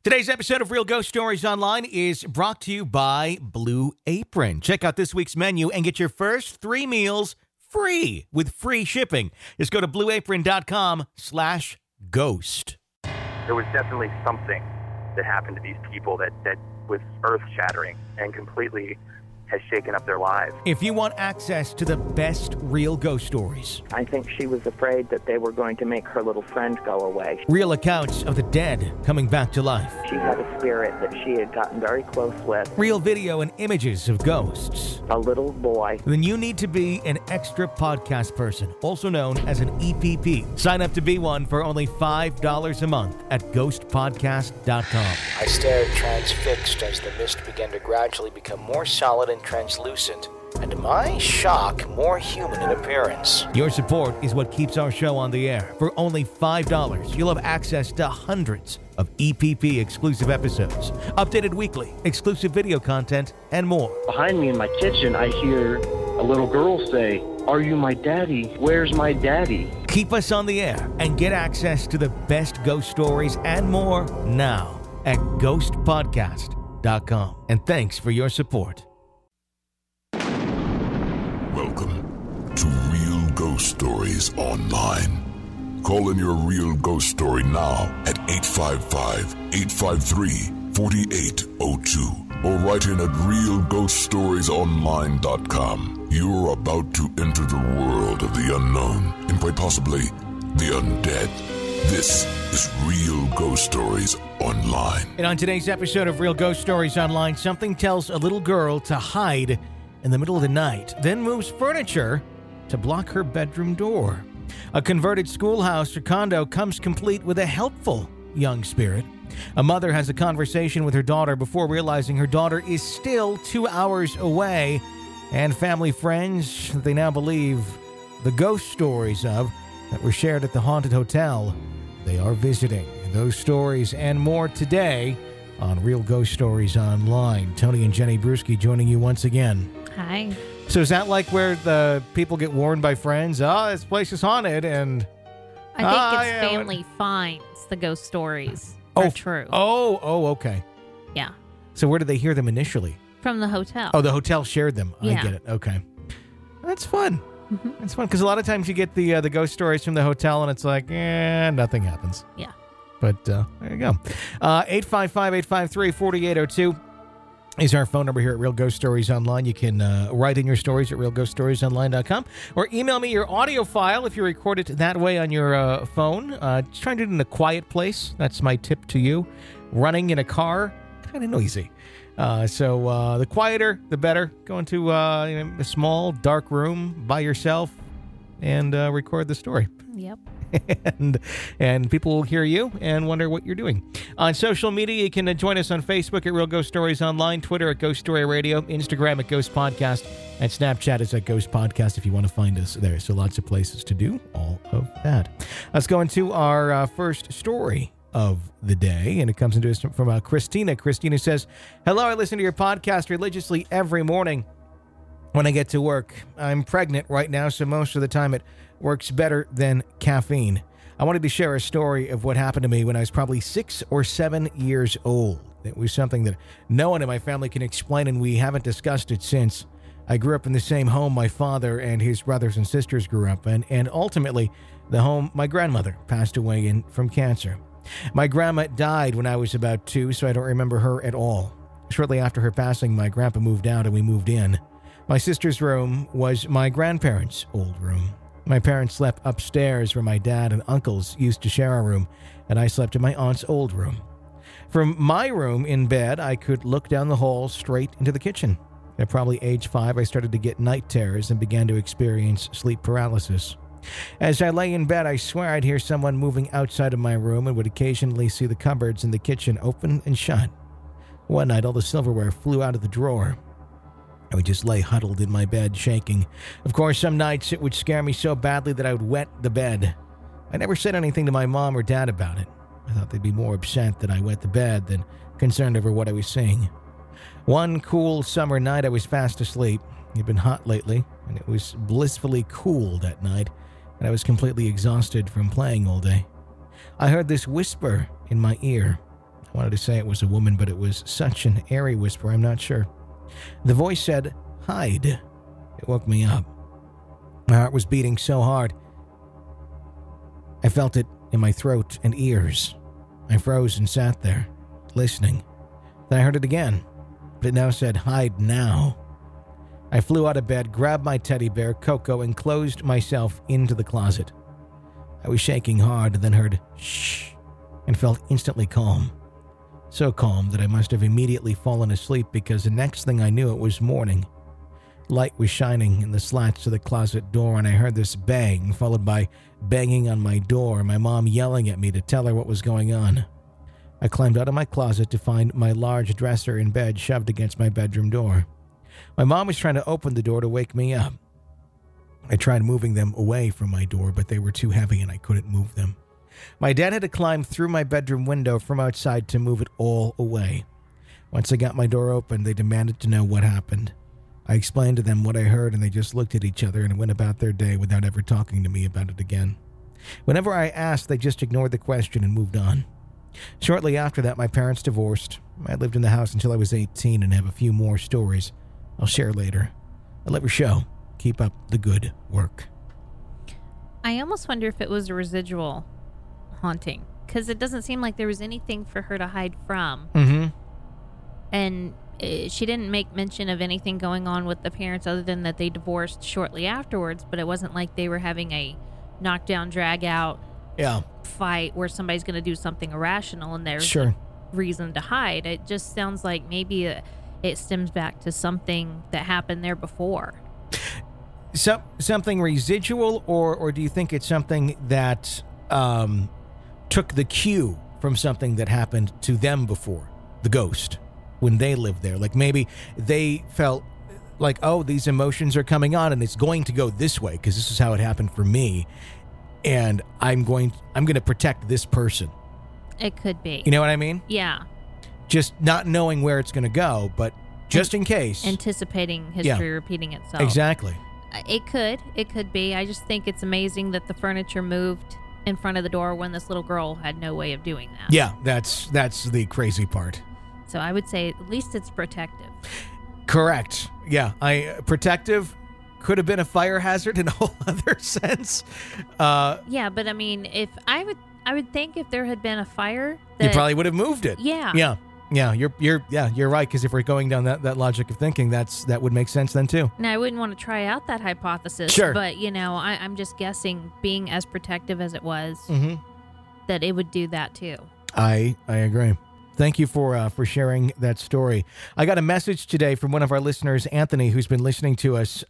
Today's episode of Real Ghost Stories Online is brought to you by Blue Apron. Check out this week's menu and get your first 3 meals free with free shipping. Just go to blueapron.com/ghost. There was definitely something that happened to these people that was earth-shattering and completely has shaken up their lives. If you want access to the best real ghost stories, I think she was afraid that they were going to make her little friend go away. real accounts of the dead coming back to life, She had a spirit that she had gotten very close with, real video and images of ghosts, a little boy. then you need to be an extra podcast person, also known as an EPP. Sign up to be one for only $5 a month at ghostpodcast.com. I stared transfixed as the mist began to gradually become more solid and translucent, and to my shock, more human in appearance. Your support is what keeps our show on the air. For only $5, you'll have access to hundreds of EPP exclusive episodes, updated weekly, exclusive video content, and more. Behind me in my kitchen, I hear a little girl say, "Are you my daddy? Where's my daddy?" Keep us on the air and get access to the best ghost stories and more now at ghostpodcast.com. And thanks for your support. Welcome to Real Ghost Stories Online. Call in your real ghost story now at 855-853-4802 or write in at realghoststoriesonline.com. You're about to enter the world of the unknown and quite possibly the undead. This is Real Ghost Stories Online. And on today's episode of Real Ghost Stories Online, something tells a little girl to hide in the middle of the night, then moves furniture to block her bedroom door. A converted schoolhouse or condo comes complete with a helpful young spirit. A mother has a conversation with her daughter before realizing her daughter is still 2 hours away, and family friends that they now believe the ghost stories of that were shared at the haunted hotel they are visiting. Those stories and more today on Real Ghost Stories Online. Tony and Jenny Bruschi joining you once again. Hi. So is that like where the people get warned by friends? Oh, this place is haunted, and I think it's family finds the ghost stories are true. Okay. Yeah. So where did they hear them initially? From the hotel. Oh, the hotel shared them. Yeah. I get it. Okay. That's fun. Mm-hmm. It's fun because a lot of times you get the ghost stories from the hotel, and it's like, nothing happens. Yeah. But there you go. 855-853-4802 is our phone number here at Real Ghost Stories Online. You can write in your stories at realghoststoriesonline.com or email me your audio file if you record it that way on your phone. Just try and do it in a quiet place. That's my tip to you. Running in a car, kind of noisy. So the quieter, the better. Go into a small, dark room by yourself and record the story. Yep. and people will hear you and wonder what you're doing. On social media, you can join us on Facebook at Real Ghost Stories Online, Twitter at Ghost Story Radio, Instagram at Ghost Podcast, and Snapchat is at Ghost Podcast if you want to find us there. So lots of places to do all of that. Let's go into our first story of the day, and it comes into us from Christina. Christina says, "Hello, I listen to your podcast religiously every morning when I get to work. I'm pregnant right now, so most of the time it works better than caffeine. I wanted to share a story of what happened to me when I was probably 6 or 7 years old. It was something that no one in my family can explain, and we haven't discussed it since. I grew up in the same home my father and his brothers and sisters grew up in, and ultimately the home my grandmother passed away in from cancer. My grandma died when I was about 2, so I don't remember her at all. Shortly after her passing, my grandpa moved out and we moved in. My sister's room was my grandparents' old room. My parents slept upstairs where my dad and uncles used to share a room, and I slept in my aunt's old room. From my room in bed, I could look down the hall straight into the kitchen. At probably age 5, I started to get night terrors and began to experience sleep paralysis. As I lay in bed, I swear I'd hear someone moving outside of my room and would occasionally see the cupboards in the kitchen open and shut. One night, all the silverware flew out of the drawer. I would just lay huddled in my bed, shaking. Of course, some nights it would scare me so badly that I would wet the bed. I never said anything to my mom or dad about it. I thought they'd be more upset that I wet the bed than concerned over what I was seeing. One cool summer night, I was fast asleep. It had been hot lately, and it was blissfully cool that night, and I was completely exhausted from playing all day. I heard this whisper in my ear. I wanted to say it was a woman, but it was such an airy whisper, I'm not sure. The voice said, "Hide." It woke me up. My heart was beating so hard. I felt it in my throat and ears. I froze and sat there, listening. Then I heard it again, but it now said, "Hide now." I flew out of bed, grabbed my teddy bear, Coco, and closed myself into the closet. I was shaking hard, then heard shh, and felt instantly calm. So calm that I must have immediately fallen asleep because the next thing I knew it was morning. Light was shining in the slats of the closet door, and I heard this bang, followed by banging on my door, my mom yelling at me to tell her what was going on. I climbed out of my closet to find my large dresser in bed shoved against my bedroom door. My mom was trying to open the door to wake me up. I tried moving them away from my door, but they were too heavy and I couldn't move them. My dad had to climb through my bedroom window from outside to move it all away. Once I got my door open, they demanded to know what happened. I explained to them what I heard, and they just looked at each other and went about their day without ever talking to me about it again. Whenever I asked, they just ignored the question and moved on. Shortly after that, my parents divorced. I lived in the house until I was 18 and have a few more stories I'll share later. I love your show. Keep up the good work. I almost wonder if it was a residual haunting, because it doesn't seem like there was anything for her to hide from. Mm-hmm. And she didn't make mention of anything going on with the parents other than that they divorced shortly afterwards, but it wasn't like they were having a knockdown, drag-out fight where somebody's going to do something irrational and there's a reason to hide. It just sounds like maybe it stems back to something that happened there before. So, something residual, or do you think it's something that took the cue from something that happened to them before, the ghost, when they lived there? Like maybe they felt like, oh, these emotions are coming on and it's going to go this way because this is how it happened for me, and I'm going to protect this person. It could be. You know what I mean? Yeah. Just not knowing where it's going to go, but just in case. Anticipating history repeating itself. Exactly. It could be. I just think it's amazing that the furniture moved in front of the door when this little girl had no way of doing that. Yeah, that's the crazy part. So I would say at least it's protective. Correct. Yeah, protective could have been a fire hazard in a whole other sense. Yeah, but I mean, if I would think if there had been a fire, you probably would have moved it. Yeah. Yeah, you're right, because if we're going down that logic of thinking, that would make sense then too. Now, I wouldn't want to try out that hypothesis, sure, but I'm just guessing, being as protective as it was, that it would do that too. I agree. Thank you for sharing that story. I got a message today from one of our listeners, Anthony, who's been listening to us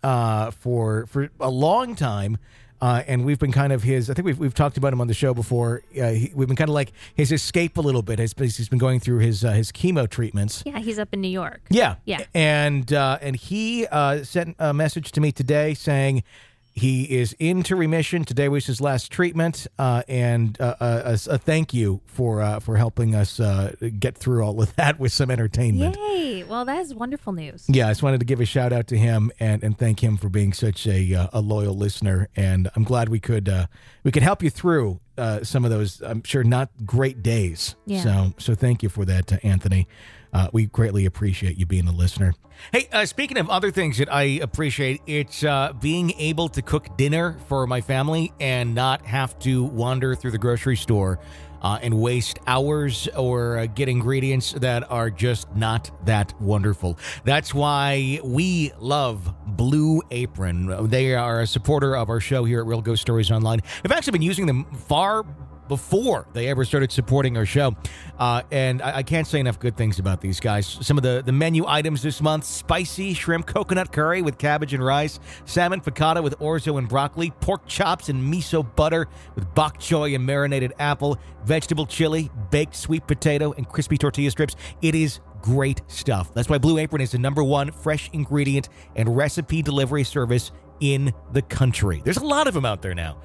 for a long time. And we've been kind of his, I think we've talked about him on the show before. We've been kind of like his escape a little bit. He's been going through his chemo treatments. Yeah, he's up in New York. Yeah. And he sent a message to me today saying he is into remission. Today was his last treatment, and a thank you for helping us get through all of that with some entertainment. Yay! Well, that is wonderful news. Yeah, I just wanted to give a shout out to him and thank him for being such a loyal listener. And I'm glad we could help you through some of those, I'm sure, not great days. Yeah. So thank you for that, Anthony. We greatly appreciate you being a listener. Hey, speaking of other things that I appreciate, it's being able to cook dinner for my family and not have to wander through the grocery store and waste hours or get ingredients that are just not that wonderful. That's why we love Blue Apron. They are a supporter of our show here at Real Ghost Stories Online. I've actually been using them far before they ever started supporting our show. And I can't say enough good things about these guys. Some of the menu items this month: spicy shrimp coconut curry with cabbage and rice, salmon piccata with orzo and broccoli, pork chops and miso butter with bok choy and marinated apple, vegetable chili, baked sweet potato, and crispy tortilla strips. It is great stuff. That's why Blue Apron is the #1 fresh ingredient and recipe delivery service in the country. There's a lot of them out there now.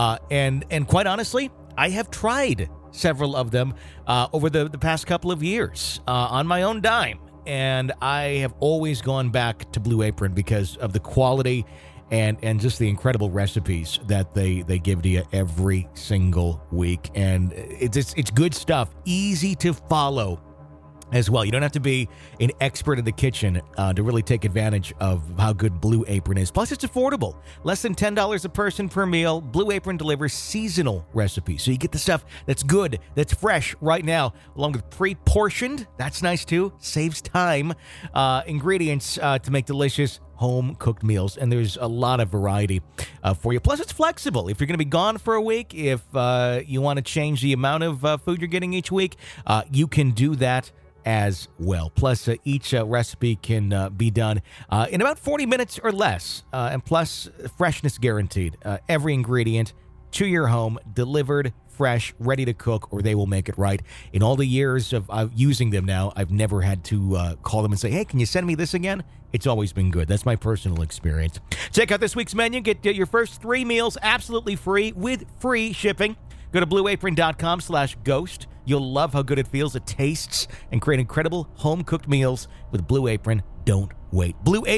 And quite honestly, I have tried several of them over the past couple of years on my own dime, and I have always gone back to Blue Apron because of the quality and just the incredible recipes that they give to you every single week. And it's good stuff, easy to follow as well. You don't have to be an expert in the kitchen to really take advantage of how good Blue Apron is. Plus, it's affordable. Less than $10 a person per meal. Blue Apron delivers seasonal recipes. So you get the stuff that's good, that's fresh right now, along with pre-portioned. That's nice too. Saves time. Ingredients to make delicious home-cooked meals, and there's a lot of variety for you. Plus, it's flexible. If you're going to be gone for a week, if you want to change the amount of food you're getting each week, you can do that as well. Plus, each recipe can be done in about 40 minutes or less, and plus, freshness guaranteed. Every ingredient to your home, delivered fresh, ready to cook, or they will make it right. In all the years of using them now, I've never had to call them and say, hey, can you send me this again? It's always been good. That's my personal experience. Check out this week's menu. Get your first 3 meals absolutely free with free shipping. Go to blueapron.com/ghost. You'll love how good it feels, it tastes, and create incredible home-cooked meals with Blue Apron. Don't wait.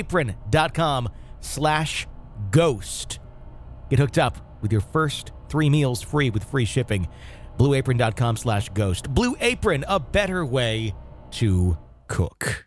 blueapron.com/ghost. Get hooked up with your first 3 meals free with free shipping. blueapron.com/ghost. Blue Apron, a better way to cook.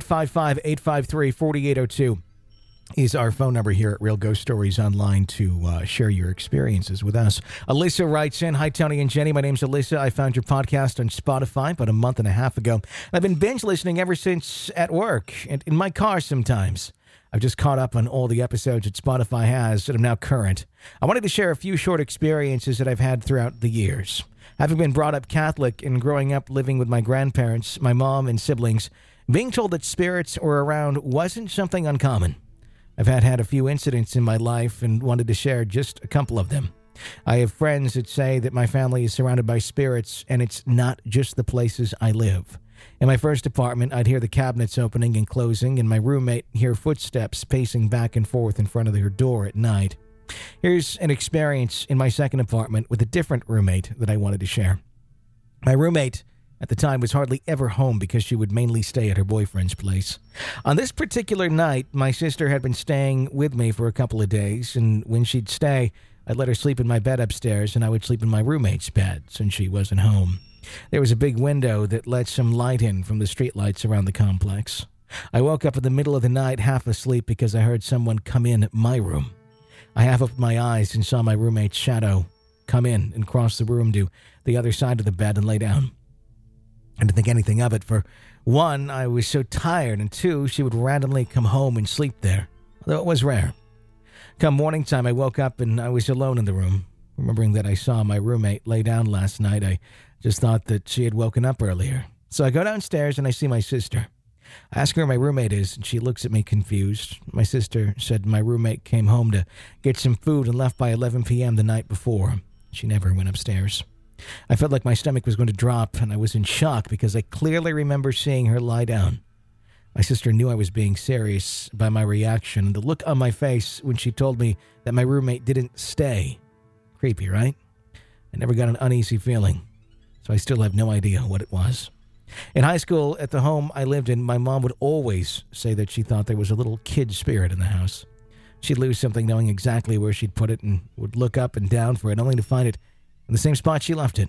855-853-4802 is our phone number here at Real Ghost Stories Online to share your experiences with us. Alyssa writes in, hi, Tony and Jenny. My name's Alyssa. I found your podcast on Spotify about a month and a half ago. I've been binge listening ever since at work and in my car sometimes. I've just caught up on all the episodes that Spotify has that are now current. I wanted to share a few short experiences that I've had throughout the years. Having been brought up Catholic and growing up living with my grandparents, my mom, and siblings, being told that spirits were around wasn't something uncommon. I've had a few incidents in my life and wanted to share just a couple of them. I have friends that say that my family is surrounded by spirits, and it's not just the places I live. In my first apartment, I'd hear the cabinets opening and closing, and my roommate hear footsteps pacing back and forth in front of her door at night. Here's an experience in my second apartment with a different roommate that I wanted to share. My roommate at the time was hardly ever home because she would mainly stay at her boyfriend's place. On this particular night, my sister had been staying with me for a couple of days, and when she'd stay, I'd let her sleep in my bed upstairs, and I would sleep in my roommate's bed since she wasn't home. There was a big window that let some light in from the streetlights around the complex. I woke up in the middle of the night half asleep because I heard someone come in my room. I half opened my eyes and saw my roommate's shadow come in and cross the room to the other side of the bed and lay down. I didn't think anything of it. For one, I was so tired, and two, she would randomly come home and sleep there, although it was rare. Come morning time, I woke up and I was alone in the room. Remembering that I saw my roommate lay down last night, I just thought that she had woken up earlier. So I go downstairs and I see my sister. I ask her where my roommate is, and she looks at me confused. My sister said my roommate came home to get some food and left by 11 p.m. the night before. She never went upstairs. I felt like my stomach was going to drop, and I was in shock because I clearly remember seeing her lie down. My sister knew I was being serious by my reaction and the look on my face when she told me that my roommate didn't stay. Creepy, right? I never got an uneasy feeling, so I still have no idea what it was. In high school, at the home I lived in, my mom would always say that she thought there was a little kid spirit in the house. She'd lose something knowing exactly where she'd put it and would look up and down for it only to find it in the same spot she left it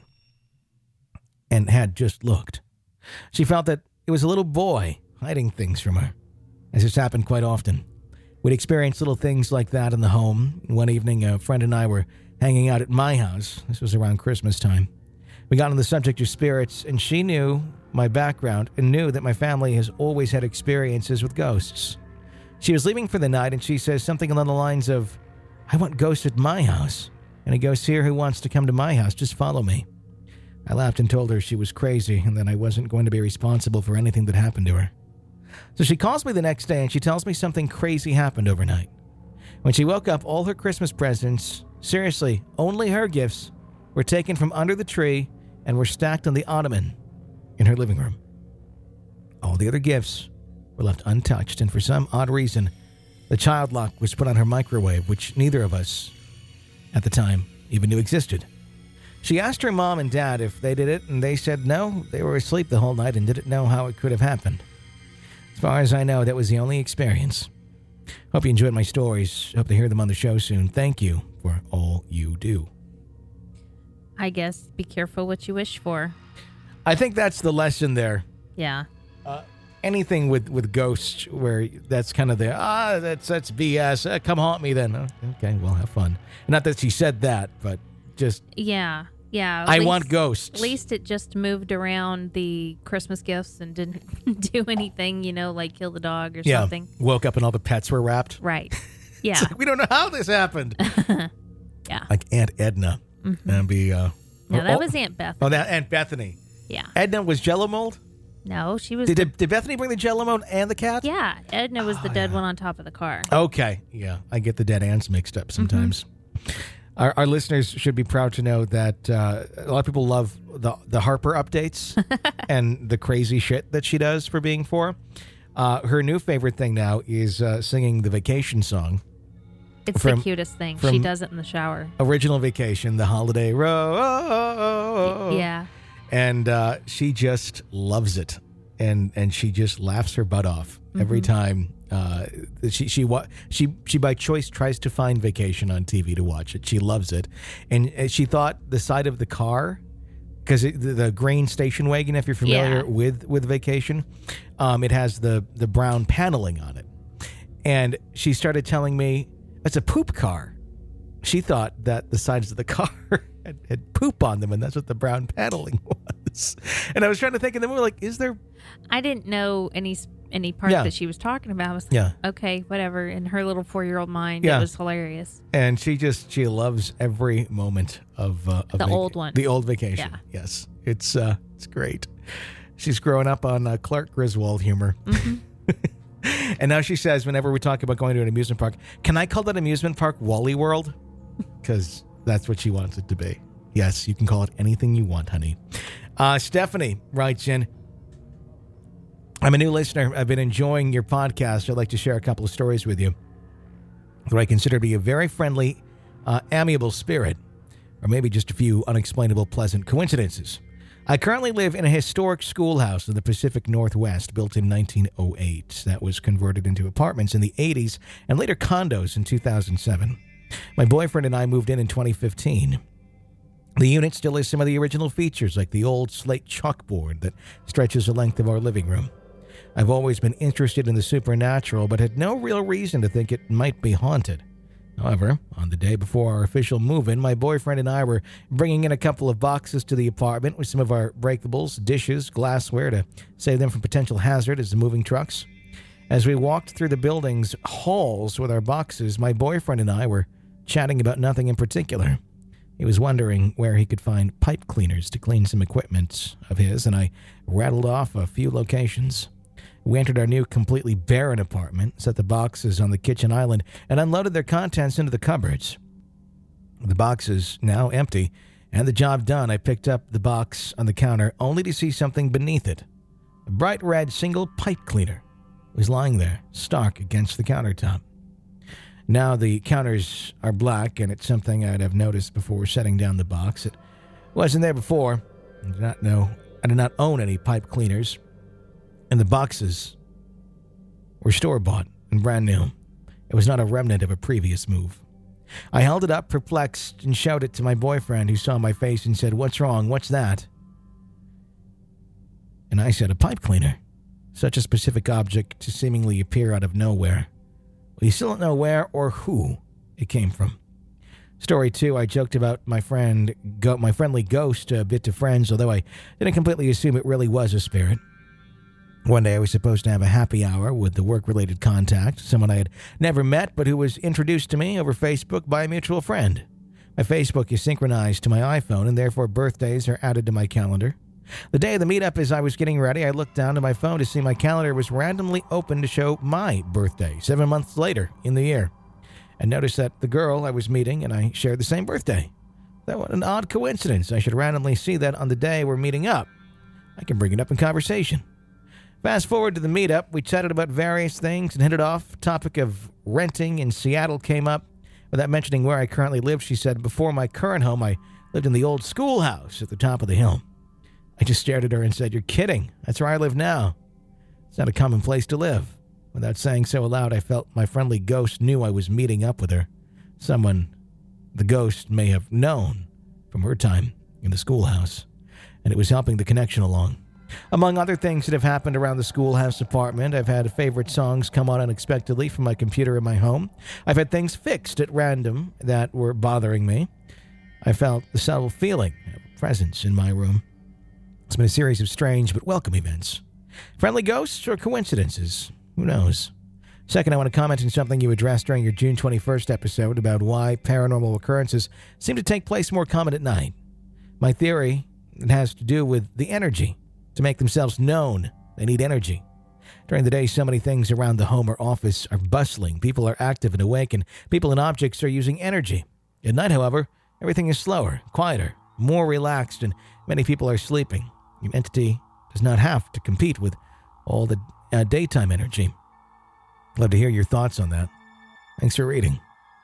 and had just looked. She felt that it was a little boy hiding things from her, as this happened quite often. We'd experience little things like that in the home. One evening, a friend and I were hanging out at my house. This was around Christmas time. We got on the subject of spirits, and she knew my background and knew that my family has always had experiences with ghosts. She was leaving for the night, and she says something along the lines of, I want ghosts at my house, and a ghost here who wants to come to my house. Just follow me. I laughed and told her she was crazy and that I wasn't going to be responsible for anything that happened to her. So she calls me the next day, and she tells me something crazy happened overnight. When she woke up, all her Christmas presents, seriously, only her gifts, were taken from under the tree and were stacked on the ottoman in her living room. All the other gifts were left untouched, and for some odd reason, the child lock was put on her microwave, which neither of us, at the time, even knew existed. She asked her mom and dad if they did it, and they said no, they were asleep the whole night and didn't know how it could have happened. As far as I know, that was the only experience. Hope you enjoyed my stories. Hope to hear them on the show soon. Thank you for all you do. I guess be careful what you wish for. I think that's the lesson there. Yeah. Anything with ghosts where that's kind of that's BS. Come haunt me then. Okay, well, have fun. Not that she said that, but just... Yeah. I want ghosts. At least it just moved around the Christmas gifts and didn't do anything, like kill the dog or something. Woke up and all the pets were wrapped. Right. Yeah. It's like, we don't know how this happened. Yeah. Like Aunt Edna. Mm-hmm. And be... No, that was Aunt Bethany. Oh, that Aunt Bethany. Yeah. Edna was Jell-O mold? No, she was... Did Bethany bring the Jell-O mold and the cat? Yeah. Edna was the dead one on top of the car. Okay. Yeah. I get the dead ants mixed up sometimes. Mm-hmm. Our listeners should be proud to know that a lot of people love the Harper updates and the crazy shit that she does for being 4. Her new favorite thing now is singing the Vacation song. It's the cutest thing. She does it in the shower. Original Vacation, the Holiday Road. Yeah. And she just loves it. And she just laughs her butt off every time. She by choice tries to find Vacation on TV to watch it. She loves it. And she thought the side of the car, because the grain station wagon, if you're familiar with Vacation, it has the brown paneling on it. And she started telling me, it's a poop car. She thought that the sides of the car had poop on them, and that's what the brown paneling was. And I was trying to think, and then we were like, is there... I didn't know any part that she was talking about. I was like, okay, whatever. In her little 4-year-old mind, it was hilarious. And she loves every moment of the old one. The old Vacation. Yeah. Yes. It's great. She's growing up on Clark Griswold humor. Mm-hmm. And now she says, whenever we talk about going to an amusement park, can I call that amusement park Wally World? Because that's what she wants it to be. Yes, you can call it anything you want, honey. Stephanie writes in, I'm a new listener. I've been enjoying your podcast. I'd like to share a couple of stories with you that I consider to be a very friendly, amiable spirit, or maybe just a few unexplainable pleasant coincidences. I currently live in a historic schoolhouse in the Pacific Northwest, built in 1908. That was converted into apartments in the 80s and later condos in 2007. My boyfriend and I moved in 2015. The unit still has some of the original features, like the old slate chalkboard that stretches the length of our living room. I've always been interested in the supernatural, but had no real reason to think it might be haunted. However, on the day before our official move-in, my boyfriend and I were bringing in a couple of boxes to the apartment with some of our breakables, dishes, glassware to save them from potential hazard as the moving trucks. As we walked through the building's halls with our boxes, my boyfriend and I were chatting about nothing in particular. He was wondering where he could find pipe cleaners to clean some equipment of his, and I rattled off a few locations. We entered our new, completely barren apartment, set the boxes on the kitchen island, and unloaded their contents into the cupboards. The boxes now empty, and the job done, I picked up the box on the counter, only to see something beneath it. A bright red single pipe cleaner was lying there, stark against the countertop. Now the counters are black, and it's something I'd have noticed before setting down the box. It wasn't there before. I did not own any pipe cleaners. And the boxes were store-bought and brand new. It was not a remnant of a previous move. I held it up, perplexed, and showed it to my boyfriend, who saw my face and said, "What's wrong? What's that?" And I said, "A pipe cleaner." Such a specific object to seemingly appear out of nowhere. We still don't know where or who it came from. Story 2, I joked about my friendly ghost a bit to friends, although I didn't completely assume it really was a spirit. One day I was supposed to have a happy hour with the work-related contact, someone I had never met but who was introduced to me over Facebook by a mutual friend. My Facebook is synchronized to my iPhone, and therefore birthdays are added to my calendar. The day of the meetup, as I was getting ready, I looked down to my phone to see my calendar was randomly open to show my birthday, 7 months later in the year, and noticed that the girl I was meeting and I shared the same birthday. That was an odd coincidence. I should randomly see that on the day we're meeting up. I can bring it up in conversation. Fast forward to the meetup, we chatted about various things and hit it off. Topic of renting in Seattle came up. Without mentioning where I currently live, she said, before my current home, I lived in the old schoolhouse at the top of the hill. I just stared at her and said, "You're kidding. That's where I live now. It's not a common place to live." Without saying so aloud, I felt my friendly ghost knew I was meeting up with her. Someone the ghost may have known from her time in the schoolhouse, and it was helping the connection along. Among other things that have happened around the schoolhouse apartment, I've had favorite songs come on unexpectedly from my computer in my home. I've had things fixed at random that were bothering me. I felt the subtle feeling of presence in my room. It's been a series of strange but welcome events. Friendly ghosts or coincidences? Who knows? Second, I want to comment on something you addressed during your June 21st episode about why paranormal occurrences seem to take place more common at night. My theory, it has to do with the energy. To make themselves known, they need energy. During the day, so many things around the home or office are bustling. People are active and awake, and people and objects are using energy. At night, however, everything is slower, quieter, more relaxed, and many people are sleeping. Your entity does not have to compete with all the daytime energy. Love to hear your thoughts on that. Thanks for reading.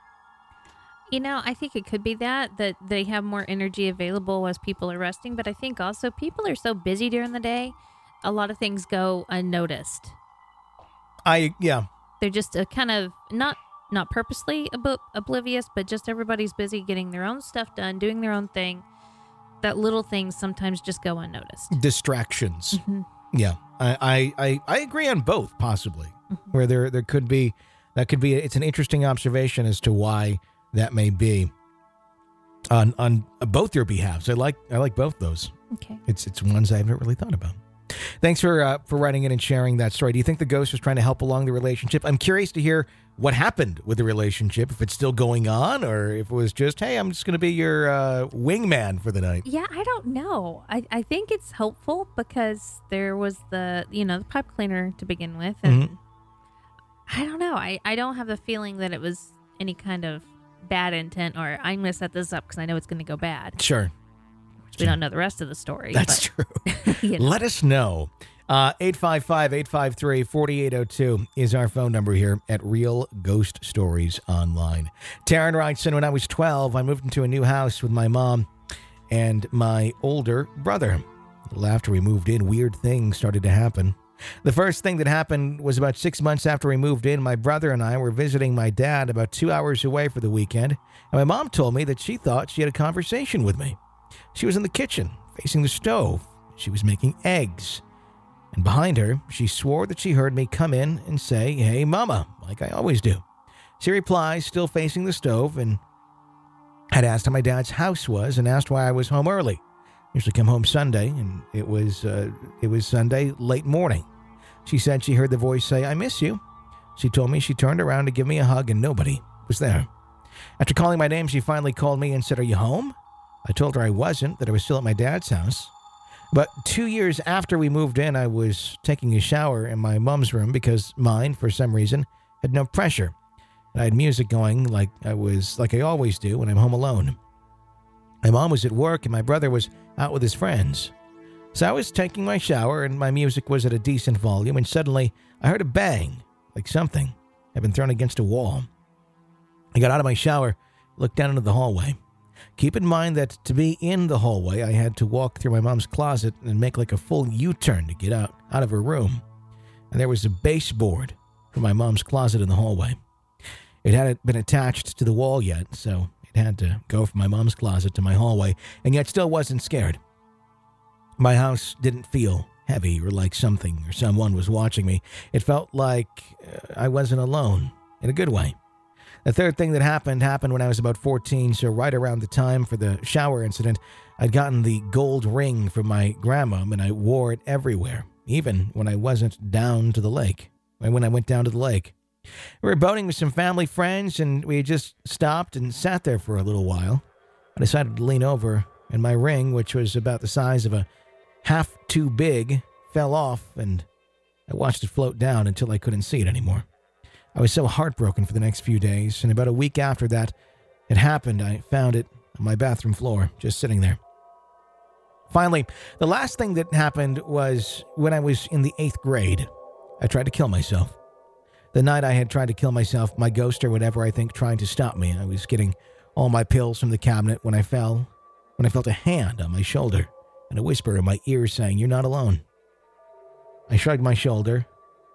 I think it could be that they have more energy available as people are resting, but I think also people are so busy during the day, a lot of things go unnoticed. They're just kind of not purposely oblivious, but just everybody's busy getting their own stuff done, doing their own thing. That little things sometimes just go unnoticed. Distractions. Mm-hmm. Yeah, I agree on both, possibly. Mm-hmm. Where there could be, it's an interesting observation as to why that may be on both your behalves. I like both those. Okay. It's ones I haven't really thought about. Thanks for writing in and sharing that story. Do you think the ghost was trying to help along the relationship? I'm curious to hear what happened with the relationship, if it's still going on, or if it was just, hey, I'm just going to be your wingman for the night. Yeah, I don't know. I think it's helpful because there was the pipe cleaner to begin with, and mm-hmm. I don't know. I don't have the feeling that it was any kind of bad intent, or I'm going to set this up because I know it's going to go bad. Sure. We don't know the rest of the story. That's true. Let us know. 855-853-4802 is our phone number here at Real Ghost Stories Online. Taryn writes in, when I was 12, I moved into a new house with my mom and my older brother. A little after we moved in, weird things started to happen. The first thing that happened was about 6 months after we moved in. My brother and I were visiting my dad about 2 hours away for the weekend, and my mom told me that she thought she had a conversation with me. She was in the kitchen, facing the stove. She was making eggs. And behind her, she swore that she heard me come in and say, "Hey, Mama," like I always do. She replies, still facing the stove, and had asked how my dad's house was and asked why I was home early. Usually come home Sunday, and it was Sunday late morning. She said she heard the voice say, "I miss you." She told me she turned around to give me a hug, and nobody was there. After calling my name, she finally called me and said, "Are you home?" I told her I wasn't, that I was still at my dad's house. But 2 years after we moved in, I was taking a shower in my mom's room because mine, for some reason, had no pressure. And I had music going like I always do when I'm home alone. My mom was at work and my brother was out with his friends. So I was taking my shower and my music was at a decent volume, and suddenly I heard a bang, like something had been thrown against a wall. I got out of my shower, looked down into the hallway. Keep in mind that to be in the hallway, I had to walk through my mom's closet and make like a full U-turn to get out of her room. And there was a baseboard from my mom's closet in the hallway. It hadn't been attached to the wall yet, so it had to go from my mom's closet to my hallway, and yet still wasn't scared. My house didn't feel heavy or like something or someone was watching me. It felt like I wasn't alone, in a good way. The third thing that happened when I was about 14, so right around the time for the shower incident, I'd gotten the gold ring from my grandma, and I wore it everywhere, even when I wasn't down to the lake. When I went down to the lake. We were boating with some family friends, and we just stopped and sat there for a little while. I decided to lean over, and my ring, which was about the size of a half too big, fell off, and I watched it float down until I couldn't see it anymore. I was so heartbroken for the next few days, and about a week after that it happened, I found it on my bathroom floor, just sitting there. Finally, the last thing that happened was when I was in the 8th grade. I tried to kill myself. The night I had tried to kill myself, my ghost or whatever, I think, trying to stop me. I was getting all my pills from the cabinet when I felt a hand on my shoulder and a whisper in my ear saying, "You're not alone." I shrugged my shoulder,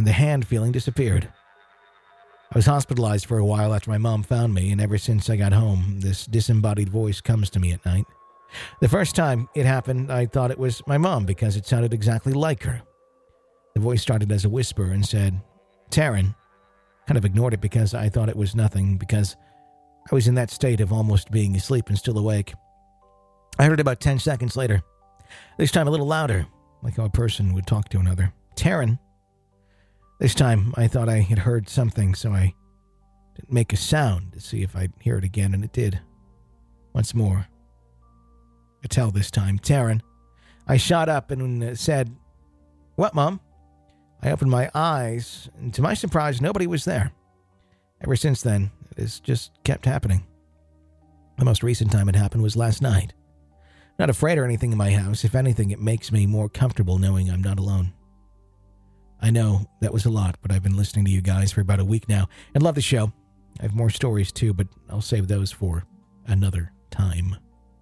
and the hand feeling disappeared. I was hospitalized for a while after my mom found me, and ever since I got home, this disembodied voice comes to me at night. The first time it happened, I thought it was my mom because it sounded exactly like her. The voice started as a whisper and said, "Taryn." Kind of ignored it because I thought it was nothing, because I was in that state of almost being asleep and still awake. I heard it about 10 seconds later. This time a little louder, like how a person would talk to another. "Taryn." This time I thought I had heard something, so I didn't make a sound to see if I'd hear it again, and it did. Once more. I tell this time, "Taryn." I shot up and said, "What, Mom?" I opened my eyes, and to my surprise, nobody was there. Ever since then, it has just kept happening. The most recent time it happened was last night. Not afraid or anything in my house. If anything, it makes me more comfortable knowing I'm not alone. I know that was a lot, but I've been listening to you guys for about a week now and love the show. I have more stories too, but I'll save those for another time.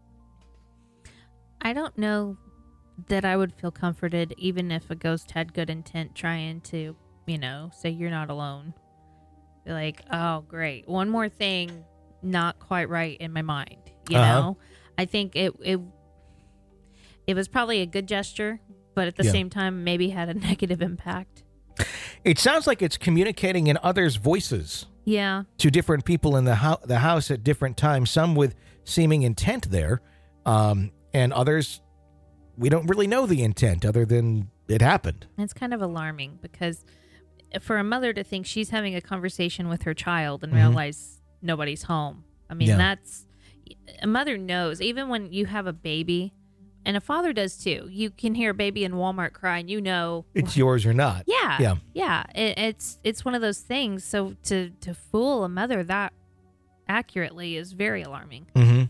I don't know that I would feel comforted even if a ghost had good intent trying to, say you're not alone. Be like, oh, great. One more thing not quite right in my mind, you know? I think it was probably a good gesture, but at the same time maybe had a negative impact. It sounds like it's communicating in others' voices. Yeah. To different people in the house at different times, some with seeming intent there, and others, we don't really know the intent other than it happened. It's kind of alarming because for a mother to think she's having a conversation with her child and realize nobody's home. I mean, that's, a mother knows, even when you have a baby, and a father does too. You can hear a baby in Walmart cry and it's yours or not. Yeah. It's one of those things. So to fool a mother that accurately is very alarming. Mm-hmm.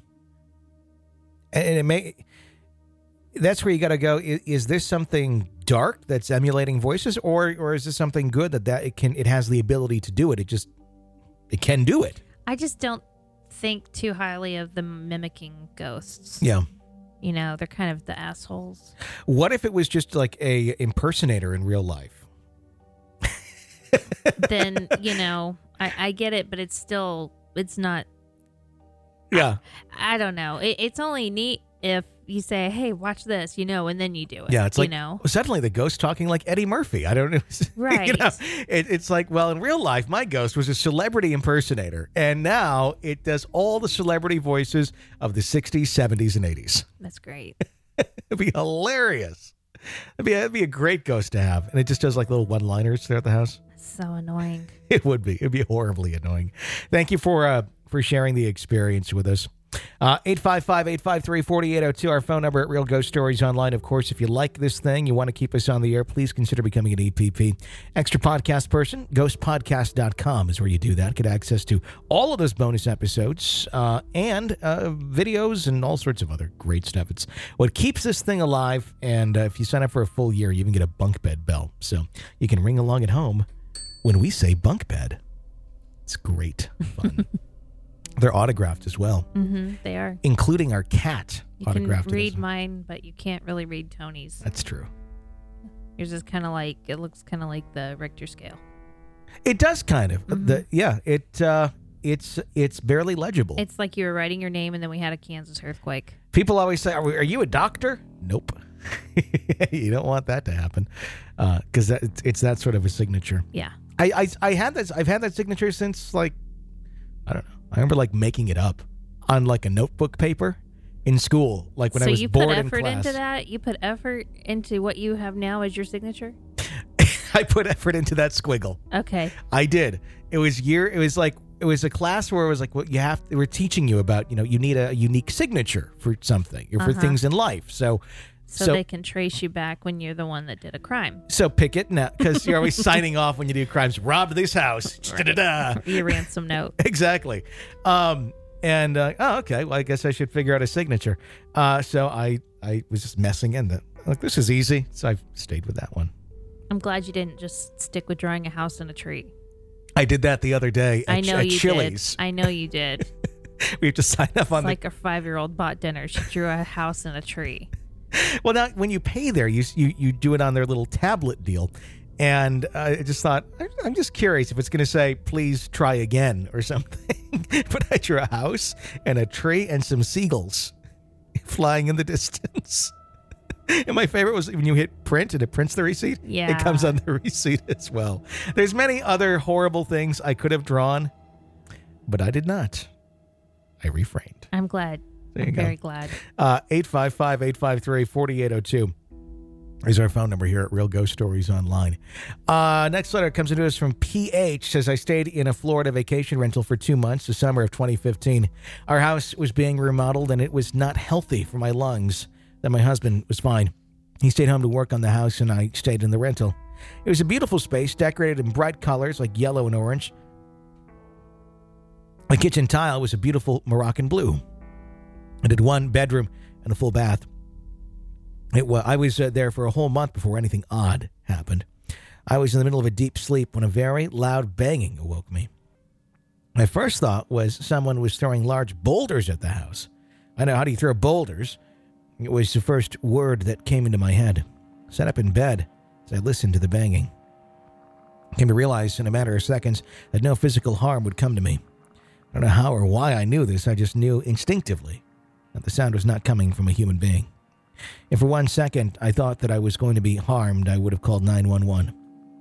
And that's where you got to go. Is this something dark that's emulating voices, or is this something good that it has the ability to do it? It can do it. I just don't think too highly of the mimicking ghosts. Yeah. They're kind of the assholes. What if it was just like a impersonator in real life? Then, I get it, but it's not. Yeah. I don't know. It's only neat if you say, hey, watch this, and then you do it. Yeah, it's like, suddenly the ghost talking like Eddie Murphy. I don't know. Right. It's like, well, in real life, my ghost was a celebrity impersonator, and now it does all the celebrity voices of the 60s, 70s, and 80s. That's great. It'd be hilarious. It'd be a great ghost to have. And it just does like little one-liners throughout the house. So annoying. It would be. It'd be horribly annoying. Thank you for sharing the experience with us. 855-853-4802, our phone number at Real Ghost Stories Online. Of course, if you like this thing, you want to keep us on the air, please consider becoming an EPP. Extra podcast person, ghostpodcast.com is where you do that. Get access to all of those bonus episodes and videos and all sorts of other great stuff. It's what keeps this thing alive, and if you sign up for a full year, you even get a bunk bed bell. So you can ring along at home when we say bunk bed. It's great fun. They're autographed as well. Mm-hmm, they are. Including our cat. You can read mine, but you can't really read Tony's. That's true. Yours is kind of like, it looks kind of like the Richter scale. It does kind of. Mm-hmm. It's barely legible. It's like you were writing your name and then we had a Kansas earthquake. People always say, are you a doctor? Nope. You don't want that to happen because it's that sort of a signature. Yeah. I had this. I've had that signature since I don't know. I remember making it up on a notebook paper in school, when I was bored in class. So you put effort into that? You put effort into what you have now as your signature? I put effort into that squiggle. Okay. I did. It was a class where it was they were teaching you about, you need a unique signature for something or for things in life. So they can trace you back when you're the one that did a crime. So pick it now, because you're always signing off when you do crimes. Robbed this house. Right. Your ransom note. Exactly. Okay. Well, I guess I should figure out a signature. So I was just messing in that. This is easy. So I've stayed with that one. I'm glad you didn't just stick with drawing a house in a tree. I did that the other day at Chili's. Chili's. I know you did. We have to sign up on like a 5-year-old bought dinner. She drew a house in a tree. Well, now when you pay there, you do it on their little tablet deal, And I just thought, I'm just curious if it's going to say, please try again or something. But I drew a house and a tree and some seagulls flying in the distance. And my favorite was when you hit print and it prints the receipt. Yeah. It comes on the receipt as well. There's many other horrible things I could have drawn, but I did not. I refrained. I'm glad. I'm very glad. 855-853-4802 is our phone number here at Real Ghost Stories Online. Next letter comes into us from PH. Says, I stayed in a Florida vacation rental for 2 months, the summer of 2015. Our house was being remodeled, and it was not healthy for my lungs. That my husband was fine. He stayed home to work on the house, and I stayed in the rental. It was a beautiful space, decorated in bright colors like yellow and orange. The kitchen tile was a beautiful Moroccan blue. It had one bedroom and a full bath. I was there for a whole month before anything odd happened. I was in the middle of a deep sleep when a very loud banging awoke me. My first thought was someone was throwing large boulders at the house. I know, how do you throw boulders? It was the first word that came into my head. I sat up in bed as I listened to the banging. I came to realize in a matter of seconds that no physical harm would come to me. I don't know how or why I knew this. I just knew instinctively that the sound was not coming from a human being. If for 1 second I thought that I was going to be harmed, I would have called 911.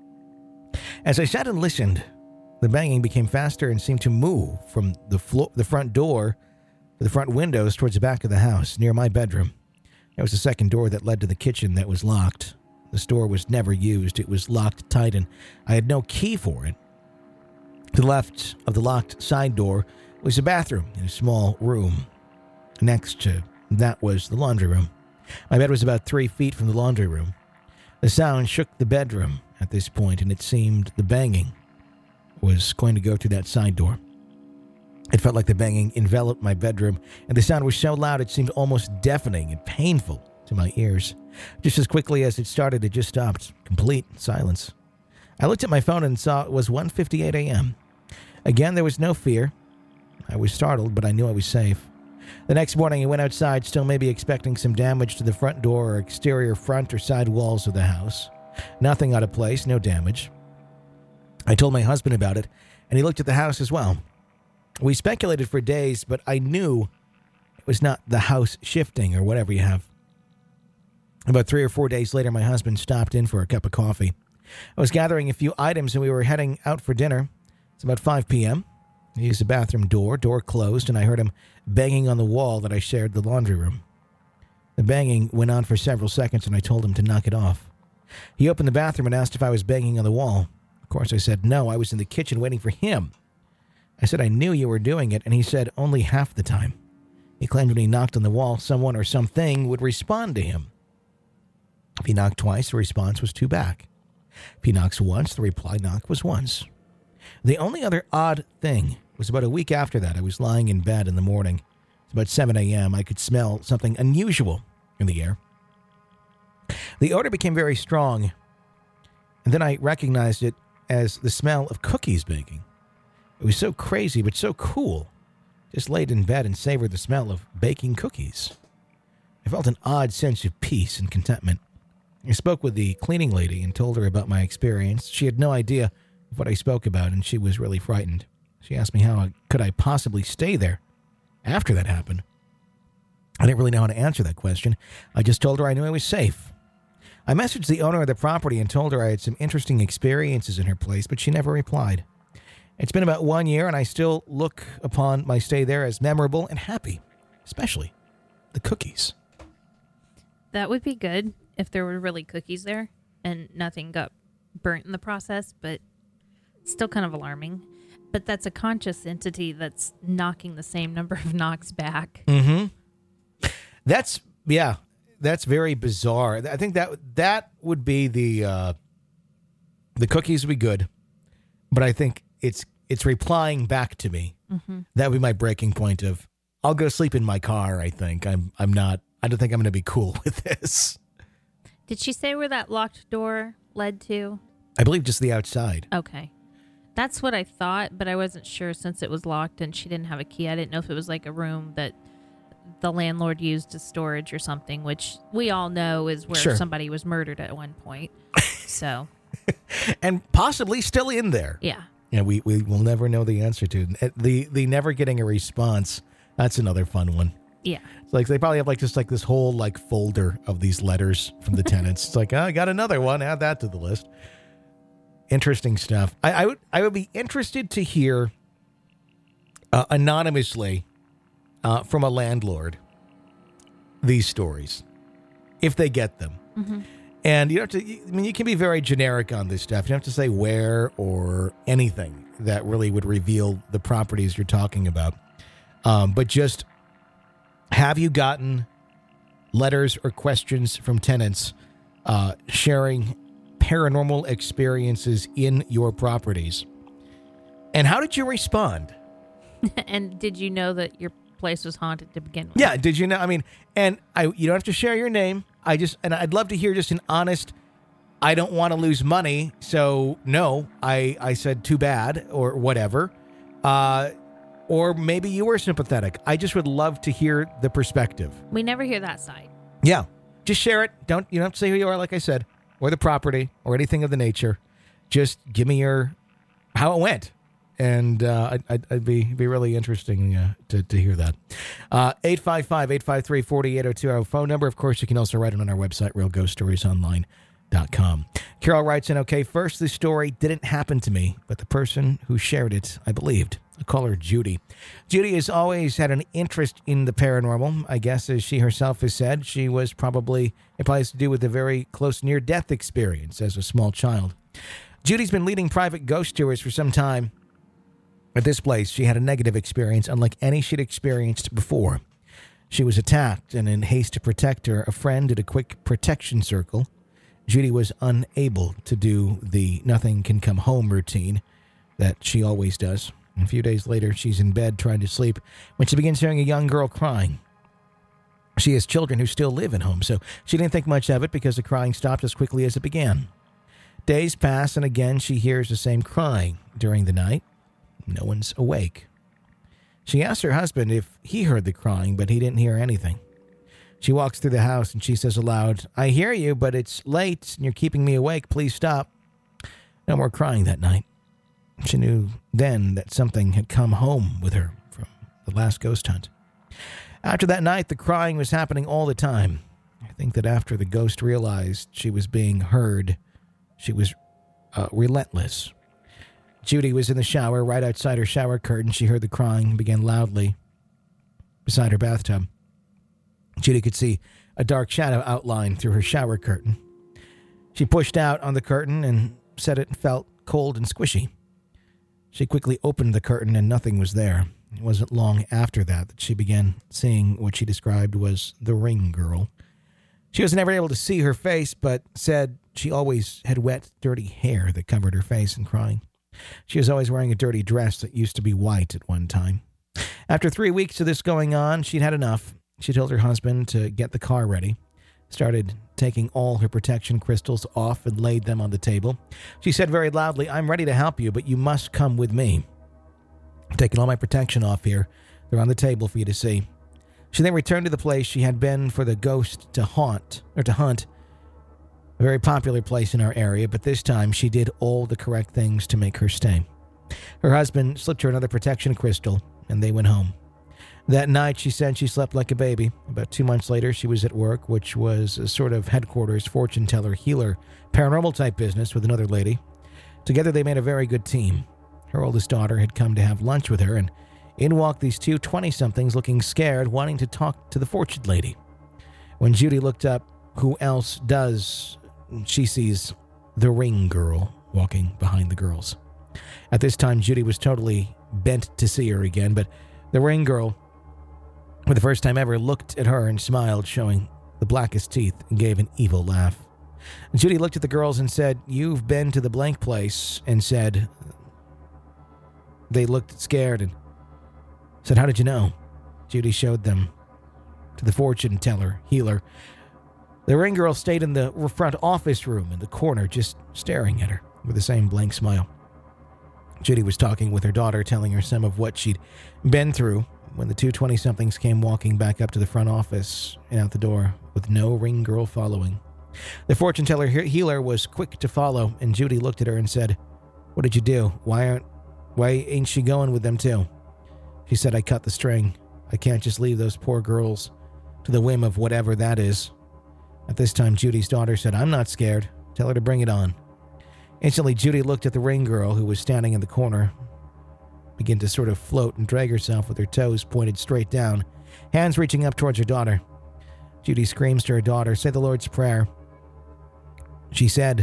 As I sat and listened, the banging became faster and seemed to move from the front door to the front windows towards the back of the house, near my bedroom. There was a second door that led to the kitchen that was locked. This door was never used. It was locked tight, and I had no key for it. To the left of the locked side door was a bathroom in a small room. Next to that was the laundry room. My bed was about 3 feet from the laundry room. The sound shook the bedroom at this point, and it seemed the banging was going to go through that side door. It felt like the banging enveloped my bedroom, and the sound was so loud it seemed almost deafening and painful to my ears. Just as quickly as it started, it just stopped. Complete silence. I looked at my phone and saw it was 1:58 a.m. Again, there was no fear. I was startled, but I knew I was safe. The next morning, I went outside, still maybe expecting some damage to the front door or exterior front or side walls of the house. Nothing out of place, no damage. I told my husband about it, and he looked at the house as well. We speculated for days, but I knew it was not the house shifting or whatever you have. About 3 or 4 days later, my husband stopped in for a cup of coffee. I was gathering a few items, and we were heading out for dinner. It's about 5 p.m. He used the bathroom door closed, and I heard him banging on the wall that I shared the laundry room. The banging went on for several seconds, and I told him to knock it off. He opened the bathroom and asked if I was banging on the wall. Of course, I said no. I was in the kitchen waiting for him. I said I knew you were doing it, and he said only half the time. He claimed when he knocked on the wall, someone or something would respond to him. If he knocked twice, the response was 2 back. If he knocks once, the reply knock was once. The only other odd thing was about a week after that. I was lying in bed in the morning. It's about 7 a.m. I could smell something unusual in the air. The odor became very strong, and then I recognized it as the smell of cookies baking. It was so crazy, but so cool. Just laid in bed and savored the smell of baking cookies. I felt an odd sense of peace and contentment. I spoke with the cleaning lady and told her about my experience. She had no idea of what I spoke about, and she was really frightened. She asked me how could I possibly stay there after that happened. I didn't really know how to answer that question. I just told her I knew I was safe. I messaged the owner of the property and told her I had some interesting experiences in her place, but she never replied. It's been about 1 year, and I still look upon my stay there as memorable and happy, especially the cookies. That would be good if there were really cookies there and nothing got burnt in the process, but it's still kind of alarming. But that's a conscious entity that's knocking the same number of knocks back. Mm-hmm. That's very bizarre. I think that would be the cookies would be good, but I think it's replying back to me. Mm-hmm. That would be my breaking point of I'll go sleep in my car. I think I don't think I'm going to be cool with this. Did she say where that locked door led to? I believe just the outside. Okay. That's what I thought, but I wasn't sure since it was locked and she didn't have a key. I didn't know if it was like a room that the landlord used as storage or something, which we all know is where Sure. somebody was murdered at one point. So And possibly still in there. Yeah. Yeah, we will never know the answer to. The never getting a response, that's another fun one. Yeah. It's like they probably have like just like this whole like folder of these letters from the tenants. It's like, oh, I got another one. Add that to the list. Interesting stuff. I would be interested to hear anonymously from a landlord these stories if they get them. Mm-hmm. And you don't have to. I mean, you can be very generic on this stuff. You don't have to say where or anything that really would reveal the properties you're talking about. But just, have you gotten letters or questions from tenants sharing paranormal experiences in your properties? And how did you respond? And did you know that your place was haunted to begin with? Yeah, did you know? I mean, and you don't have to share your name. I'd love to hear just an honest, I don't want to lose money, so no, I said too bad or whatever. Or maybe you were sympathetic. I just would love to hear the perspective. We never hear that side. Yeah. Just share it. You don't have to say who you are, like I said, or the property or anything of the nature. Just give me how it went. And I'd be really interesting to hear that. 855-853-4802, our phone number. Of course, you can also write it on our website, realghoststoriesonline.com. Carol writes in, okay, first, this story didn't happen to me, but the person who shared it, I believed. I call her Judy. Judy has always had an interest in the paranormal. I guess, as she herself has said, it probably has to do with a very close near-death experience as a small child. Judy's been leading private ghost tours for some time. At this place, she had a negative experience unlike any she'd experienced before. She was attacked, and in haste to protect her, a friend did a quick protection circle. Judy was unable to do the nothing can come home routine that she always does. A few days later, she's in bed trying to sleep when she begins hearing a young girl crying. She has children who still live at home, so she didn't think much of it because the crying stopped as quickly as it began. Days pass, and again she hears the same crying during the night. No one's awake. She asks her husband if he heard the crying, but he didn't hear anything. She walks through the house and she says aloud, I hear you, but it's late and you're keeping me awake. Please stop. No more crying that night. She knew then that something had come home with her from the last ghost hunt. After that night, the crying was happening all the time. I think that after the ghost realized she was being heard, she was relentless. Judy was in the shower right outside her shower curtain. She heard the crying and began loudly beside her bathtub. Judy could see a dark shadow outline through her shower curtain. She pushed out on the curtain and said it felt cold and squishy. She quickly opened the curtain and nothing was there. It wasn't long after that she began seeing what she described was the ring girl. She was never able to see her face, but said she always had wet, dirty hair that covered her face and crying. She was always wearing a dirty dress that used to be white at one time. After 3 weeks of this going on, she'd had enough. She told her husband to get the car ready, started taking all her protection crystals off and laid them on the table. She said very loudly, I'm ready to help you, but you must come with me. I'm taking all my protection off here. They're on the table for you to see. She then returned to the place she had been for the ghost to hunt, a very popular place in our area, but this time she did all the correct things to make her stay. Her husband slipped her another protection crystal, and they went home. That night, she said she slept like a baby. About 2 months later, she was at work, which was a sort of headquarters, fortune teller, healer, paranormal type business with another lady. Together, they made a very good team. Her oldest daughter had come to have lunch with her, and in walked these two 20-somethings looking scared, wanting to talk to the fortune lady. When Judy looked up, who else does, she sees the ring girl walking behind the girls. At this time, Judy was totally bent to see her again, but the ring girl, for the first time ever, looked at her and smiled, showing the blackest teeth, and gave an evil laugh. Judy looked at the girls and said, you've been to the blank place, and said, they looked scared and said, how did you know? Judy showed them to the fortune teller, healer. The ring girl stayed in the front office room in the corner, just staring at her with the same blank smile. Judy was talking with her daughter, telling her some of what she'd been through when the two 20-somethings came walking back up to the front office and out the door with no ring girl following. The fortune teller healer was quick to follow, and Judy looked at her and said, "What did you do? Why ain't she going with them too?" She said, "I cut the string. I can't just leave those poor girls to the whim of whatever that is." At this time, Judy's daughter said, "I'm not scared. Tell her to bring it on." Instantly, Judy looked at the ring girl who was standing in the corner, begin to sort of float and drag herself with her toes pointed straight down, hands reaching up towards her daughter. Judy screams to her daughter, "Say the Lord's Prayer." She said,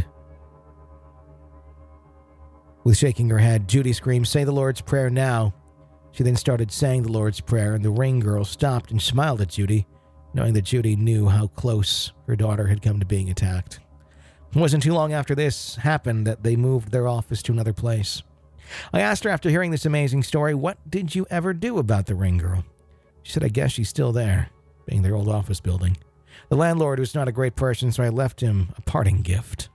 with shaking her head, Judy screamed, "Say the Lord's Prayer now." She then started saying the Lord's Prayer, and the ring girl stopped and smiled at Judy, knowing that Judy knew how close her daughter had come to being attacked. It wasn't too long after this happened that they moved their office to another place. I asked her after hearing this amazing story, "What did you ever do about the ring girl?" She said, "I guess she's still there, being their old office building. The landlord was not a great person, so I left him a parting gift."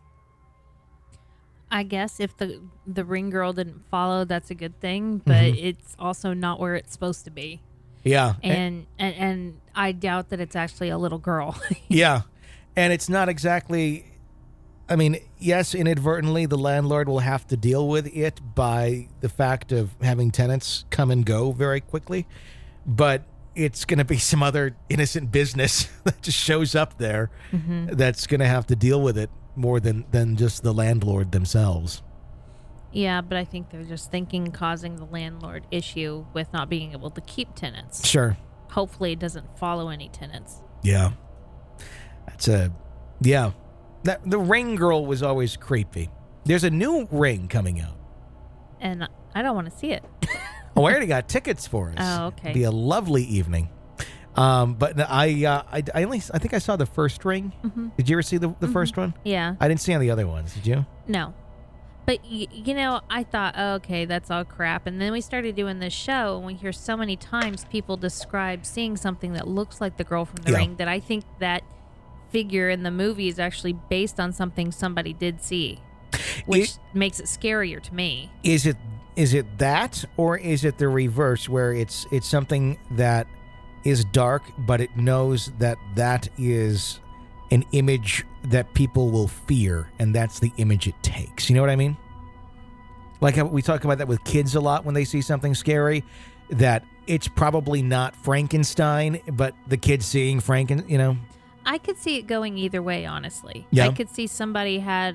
I guess if the ring girl didn't follow, that's a good thing, but it's also not where it's supposed to be. Yeah. And I doubt that it's actually a little girl. Yeah. And it's not exactly, I mean, yes, inadvertently, the landlord will have to deal with it by the fact of having tenants come and go very quickly, but it's going to be some other innocent business that just shows up there that's going to have to deal with it more than just the landlord themselves. Yeah, but I think they're just causing the landlord issue with not being able to keep tenants. Sure. Hopefully it doesn't follow any tenants. Yeah. The ring girl was always creepy. There's a new ring coming out. And I don't want to see it. Oh, I already got tickets for us. Oh, okay. It'll be a lovely evening. But I think I saw the first ring. Did you ever see the first one? Yeah. I didn't see any of the other ones. Did you? No. But, I thought, oh, okay, that's all crap. And then we started doing this show, and we hear so many times people describe seeing something that looks like the girl from the ring that I think that figure in the movie is actually based on something somebody did see, which makes it scarier to me. Is it that, or is it the reverse, where it's something that is dark, but it knows that is an image that people will fear, and that's the image it takes? You know what I mean? Like how we talk about that with kids a lot when they see something scary, that it's probably not Frankenstein, but the kid seeing Frankenstein, I could see it going either way, honestly. Yeah. I could see somebody had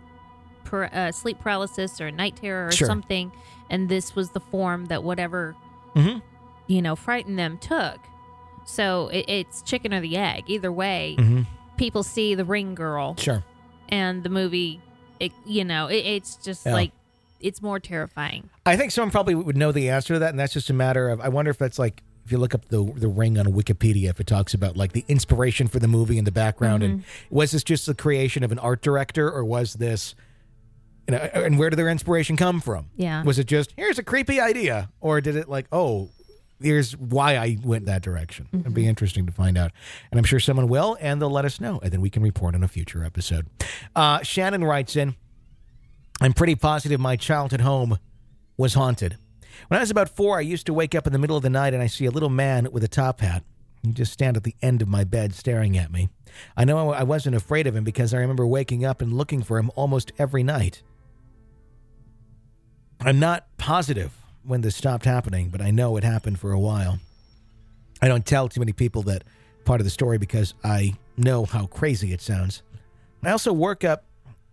a sleep paralysis or a night terror or Sure. something, and this was the form that whatever, frightened them took. So it's chicken or the egg. Either way, people see the ring girl. Sure. And the movie, it's just like, it's more terrifying. I think someone probably would know the answer to that, and that's just a matter of, I wonder if that's like, if you look up the ring on Wikipedia, if it talks about like the inspiration for the movie in the background, and was this just the creation of an art director, or was this, and where did their inspiration come from? Yeah. Was it just, here's a creepy idea, or did it like, oh, here's why I went that direction? It'd be interesting to find out, and I'm sure someone will, and they'll let us know, and then we can report on a future episode. Shannon writes in, "I'm pretty positive my childhood home was haunted. When I was about 4, I used to wake up in the middle of the night and I see a little man with a top hat. He'd just stand at the end of my bed staring at me. I know I wasn't afraid of him because I remember waking up and looking for him almost every night. I'm not positive when this stopped happening, but I know it happened for a while. I don't tell too many people that part of the story because I know how crazy it sounds. I also woke up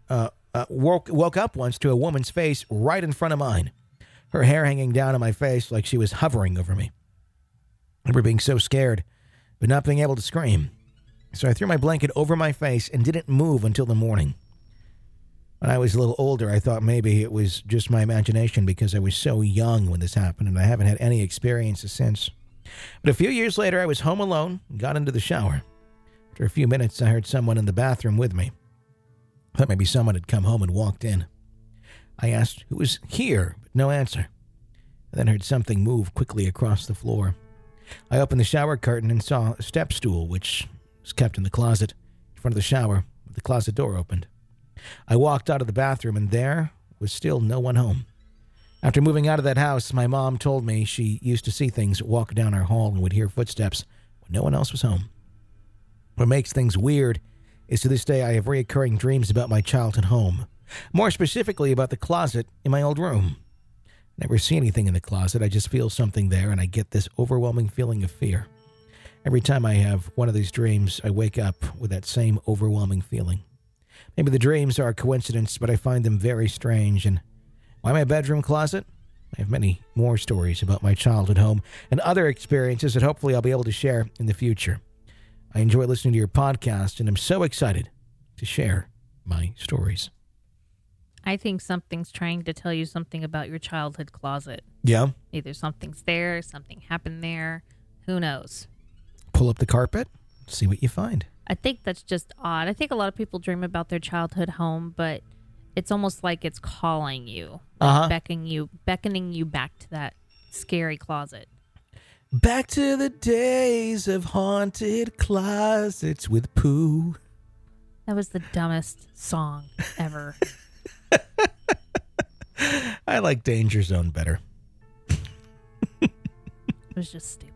once to a woman's face right in front of mine. Her hair hanging down on my face like she was hovering over me. I remember being so scared, but not being able to scream. So I threw my blanket over my face and didn't move until the morning. When I was a little older, I thought maybe it was just my imagination because I was so young when this happened, and I haven't had any experiences since. But a few years later, I was home alone and got into the shower. After a few minutes, I heard someone in the bathroom with me. I thought maybe someone had come home and walked in. I asked who was here, but no answer. I then heard something move quickly across the floor. I opened the shower curtain and saw a step stool, which was kept in the closet, in front of the shower, with the closet door opened. I walked out of the bathroom, and there was still no one home. After moving out of that house, my mom told me she used to see things walk down our hall and would hear footsteps when no one else was home. What makes things weird is to this day I have reoccurring dreams about my childhood home. More specifically about the closet in my old room. I never see anything in the closet. I just feel something there, and I get this overwhelming feeling of fear. Every time I have one of these dreams, I wake up with that same overwhelming feeling. Maybe the dreams are a coincidence, but I find them very strange. And why my bedroom closet? I have many more stories about my childhood home and other experiences that hopefully I'll be able to share in the future. I enjoy listening to your podcast, and I'm so excited to share my stories. I think something's trying to tell you something about your childhood closet. Yeah? Either something's there, something happened there. Who knows? Pull up the carpet, see what you find. I think that's just odd. I think a lot of people dream about their childhood home, but it's almost like it's calling you, like beckoning you back to that scary closet. Back to the days of haunted closets with Pooh. That was the dumbest song ever. I like Danger Zone better. It was just stupid.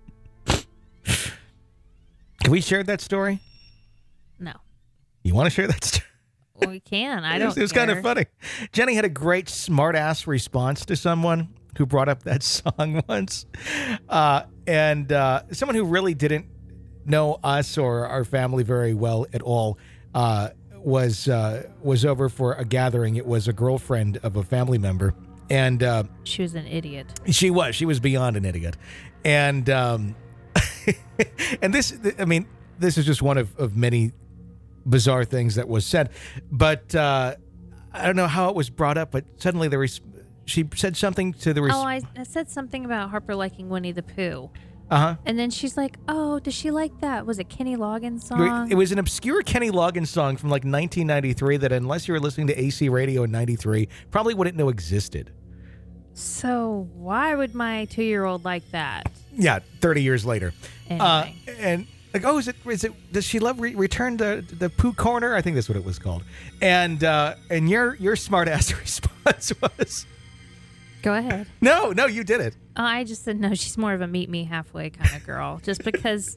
Can we share that story? No. You want to share that story? Well, we can. I don't It was kind of funny. Jenny had a great smart-ass response to someone who brought up that song once. And someone who really didn't know us or our family very well at all was over for a gathering. It was a girlfriend of a family member. And she was an idiot. She was beyond an idiot. And and this is just one of many bizarre things that was said. But I don't know how it was brought up, but suddenly she said something to the... I said something about Harper liking Winnie the Pooh. Uh-huh. And then she's like, oh, does she like that? Was it Kenny Loggins song? It was an obscure Kenny Loggins song from like 1993 that, unless you were listening to AC Radio in 93, probably wouldn't know existed. So why would my 2-year-old like that? Yeah, 30 years later. Anyway. And like, oh, is it? Does she love Return to the Pooh Corner? I think that's what it was called. And your smart ass response was, go ahead. No, you did it. Oh, I just said no. She's more of a meet me halfway kind of girl. Just because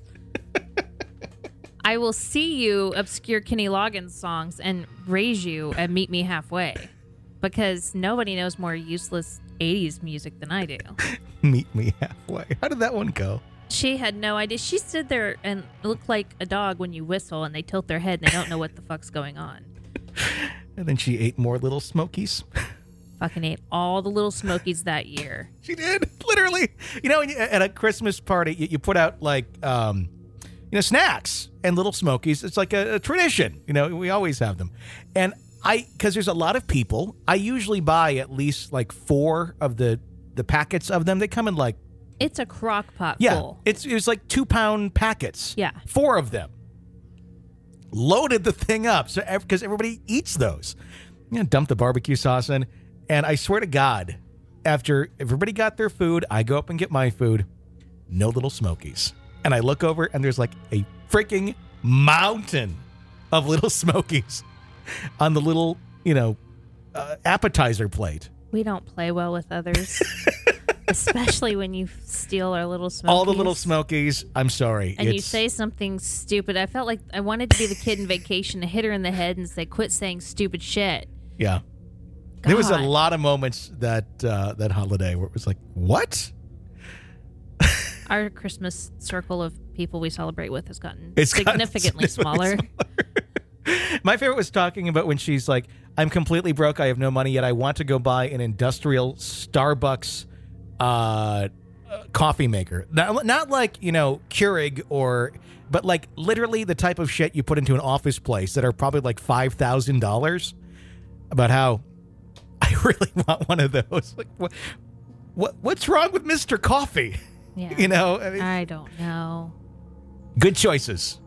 I will see you obscure Kenny Loggins songs and raise you at meet me halfway, because nobody knows more useless 80s music than I do. Meet me halfway. How did that one go? She had no idea. She stood there and looked like a dog when you whistle and they tilt their head and they don't know what the fuck's going on. And then she ate more Little Smokies. Fucking ate all the Little Smokies that year. She did, literally. You know, at a Christmas party, you put out like, snacks and Little Smokies. It's like a tradition. You know, we always have them. And because there's a lot of people, I usually buy at least like 4 of the packets of them. They come in like... It's a crock pot Yeah, full. it was like 2-pound packets. Yeah. 4 of them. Loaded the thing up because everybody eats those. Dump the barbecue sauce in. And I swear to God, after everybody got their food, I go up and get my food. No Little Smokies. And I look over and there's like a freaking mountain of Little Smokies on the little, appetizer plate. We don't play well with others. Especially when you steal our Little Smokies. All the Little Smokies. I'm sorry. And you say something stupid. I felt like I wanted to be the kid in Vacation to hit her in the head and say, quit saying stupid shit. Yeah. God. There was a lot of moments that holiday where it was like, what? Our Christmas circle of people we celebrate with has gotten significantly smaller. My favorite was talking about when she's like, I'm completely broke. I have no money yet. I want to go buy an industrial Starbucks coffee maker. Not like, Keurig but like literally the type of shit you put into an office place that are probably like $5,000. About how I really want one of those. Like, what's wrong with Mr. Coffee? Yeah. I don't know. Good choices.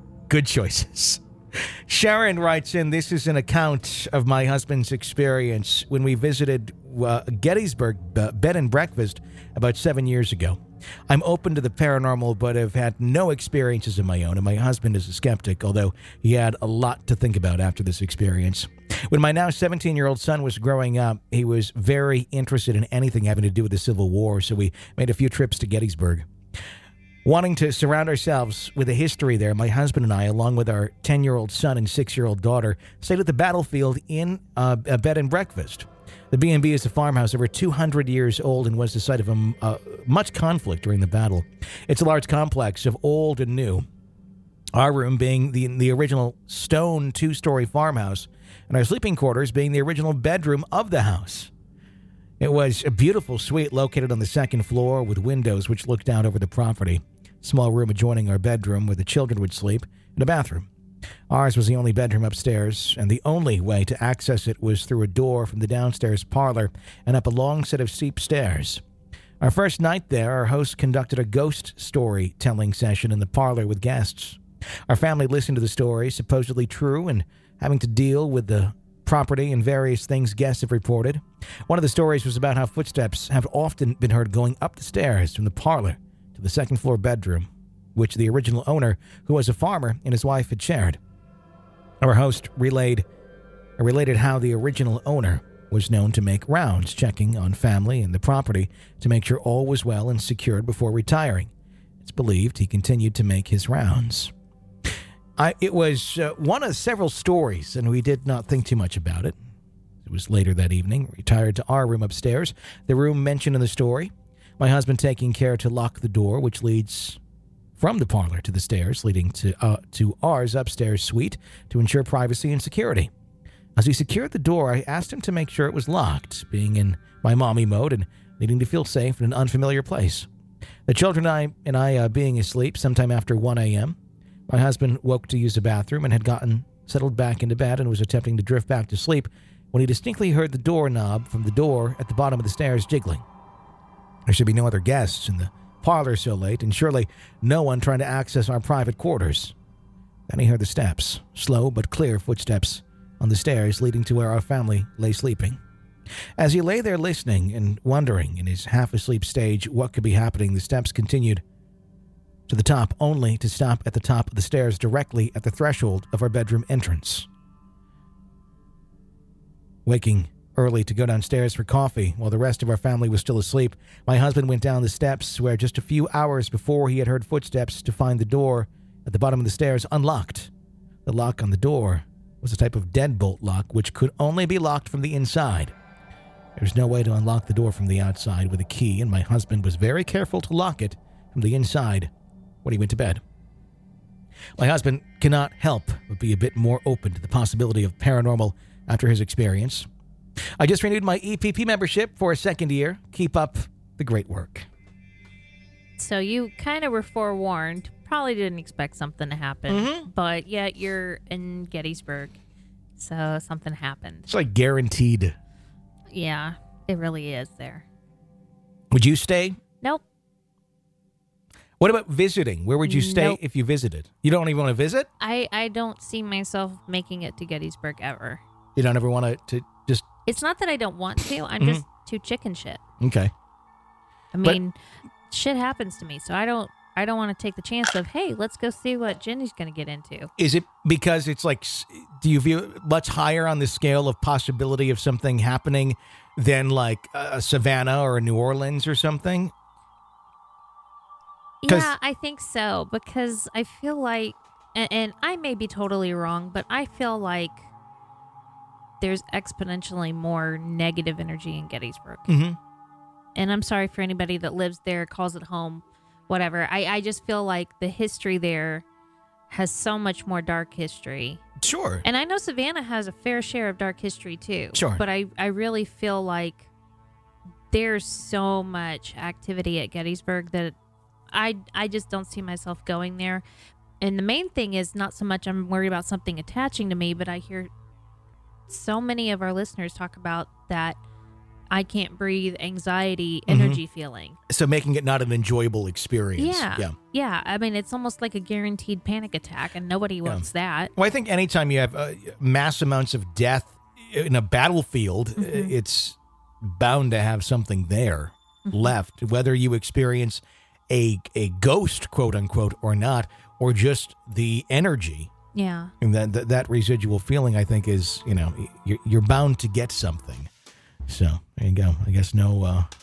Sharon writes in, this is an account of my husband's experience when we visited Gettysburg Bed and Breakfast about 7 years ago. I'm open to the paranormal, but have had no experiences of my own, and my husband is a skeptic, although he had a lot to think about after this experience. When my now 17-year-old son was growing up, he was very interested in anything having to do with the Civil War, so we made a few trips to Gettysburg. Wanting to surround ourselves with a history there, my husband and I, along with our 10-year-old son and 6-year-old daughter, stayed at the battlefield in a bed and breakfast. The B&B is a farmhouse over 200 years old and was the site of much conflict during the battle. It's a large complex of old and new. Our room being the original stone 2-story farmhouse, and our sleeping quarters being the original bedroom of the house. It was a beautiful suite located on the second floor with windows which looked out over the property. Small room adjoining our bedroom where the children would sleep, and a bathroom. Ours was the only bedroom upstairs, and the only way to access it was through a door from the downstairs parlor and up a long set of steep stairs. Our first night there, our host conducted a ghost story-telling session in the parlor with guests. Our family listened to the stories, supposedly true, and having to deal with the property and various things guests have reported. One of the stories was about how footsteps have often been heard going up the stairs from the parlor to the second-floor bedroom, which the original owner, who was a farmer, and his wife had shared. Our host related how the original owner was known to make rounds, checking on family and the property to make sure all was well and secured before retiring. It's believed he continued to make his rounds. It was one of several stories, and we did not think too much about it. It was later that evening, retired to our room upstairs, the room mentioned in the story, my husband taking care to lock the door, which leads from the parlor to the stairs, leading to ours upstairs suite to ensure privacy and security. As he secured the door, I asked him to make sure it was locked, being in my mommy mode and needing to feel safe in an unfamiliar place. The children and I being asleep sometime after 1 a.m., my husband woke to use the bathroom and had gotten settled back into bed and was attempting to drift back to sleep when he distinctly heard the doorknob from the door at the bottom of the stairs jiggling. There should be no other guests in the parlor so late, and surely no one trying to access our private quarters. Then he heard the steps, slow but clear footsteps, on the stairs leading to where our family lay sleeping. As he lay there listening and wondering in his half-asleep stage what could be happening, the steps continued to the top, only to stop at the top of the stairs directly at the threshold of our bedroom entrance. Waking early to go downstairs for coffee while the rest of our family was still asleep, my husband went down the steps where just a few hours before he had heard footsteps to find the door at the bottom of the stairs unlocked. The lock on the door was a type of deadbolt lock which could only be locked from the inside. There was no way to unlock the door from the outside with a key, and my husband was very careful to lock it from the inside when he went to bed. My husband cannot help but be a bit more open to the possibility of paranormal after his experience. I just renewed my EPP membership for a second year. Keep up the great work. So you kind of were forewarned. Probably didn't expect something to happen, but yet you're in Gettysburg, so something happened. It's like guaranteed. Yeah, it really is there. Would you stay? Nope. What about visiting? Where would you stay if you visited? You don't even want to visit? I don't see myself making it to Gettysburg ever. You don't ever want to just... It's not that I don't want to. I'm just too chicken shit. Okay. I mean, shit happens to me, so I don't want to take the chance of, hey, let's go see what Jenny's going to get into. Is it because it's like, do you view it much higher on the scale of possibility of something happening than like a Savannah or a New Orleans or something? Yeah, I think so, because I feel like, and I may be totally wrong, but I feel like there's exponentially more negative energy in Gettysburg. Mm-hmm. And I'm sorry for anybody that lives there, calls it home, whatever. I just feel like the history there has so much more dark history. Sure. And I know Savannah has a fair share of dark history too. Sure. But I really feel like there's so much activity at Gettysburg that I just don't see myself going there. And the main thing is not so much I'm worried about something attaching to me, but I hear so many of our listeners talk about that I can't breathe, anxiety, energy feeling. So making it not an enjoyable experience. Yeah. I mean, it's almost like a guaranteed panic attack, and nobody wants that. Well, I think anytime you have mass amounts of death in a battlefield, it's bound to have something there left, whether you experience a ghost, quote unquote, or not, or just the energy. Yeah. And that residual feeling, I think, is, you're bound to get something. So there you go. I guess no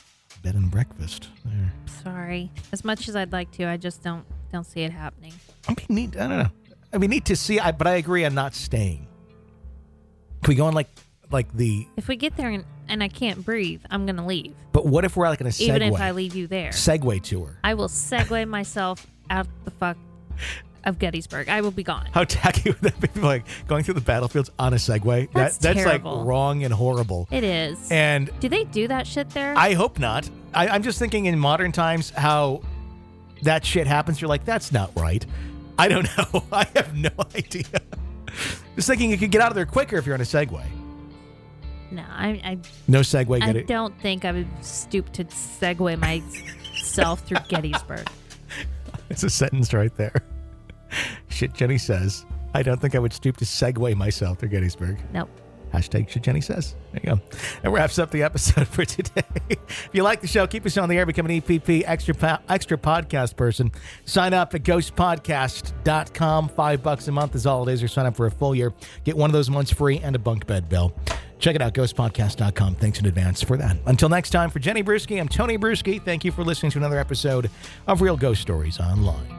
bed and breakfast there. Sorry. As much as I'd like to, I just don't see it happening. I don't know. Need to see, but I agree on not staying. Can we go on like the... If we get there and I can't breathe, I'm going to leave. But what if we're like in a Segway? Even if I leave you there. Segway tour. I will Segway myself out the fuck of Gettysburg. I will be gone. How tacky would that be? Like going through the battlefields on a Segway? That's terrible. Like wrong and horrible. It is. And do they do that shit there? I hope not. I'm just thinking in modern times how that shit happens. You're like, that's not right. I don't know. I have no idea. Just thinking you could get out of there quicker if you're on a Segway. No, I no Segway. I don't think I would stoop to Segway myself through Gettysburg. It's a sentence right there. Shit Jenny says. I don't think I would stoop to Segway myself through Gettysburg. Nope. Hashtag Shit Jenny says. There you go. That wraps up the episode for today. If you like the show, keep us on the air. Become an EPP extra podcast person. Sign up at ghostpodcast.com. $5 a month is all it is. Or sign up for a full year. Get one of those months free and a bunk bed bill. Check it out, ghostpodcast.com. Thanks in advance for that. Until next time, for Jenny Bruschi, I'm Tony Bruschi. Thank you for listening to another episode of Real Ghost Stories Online.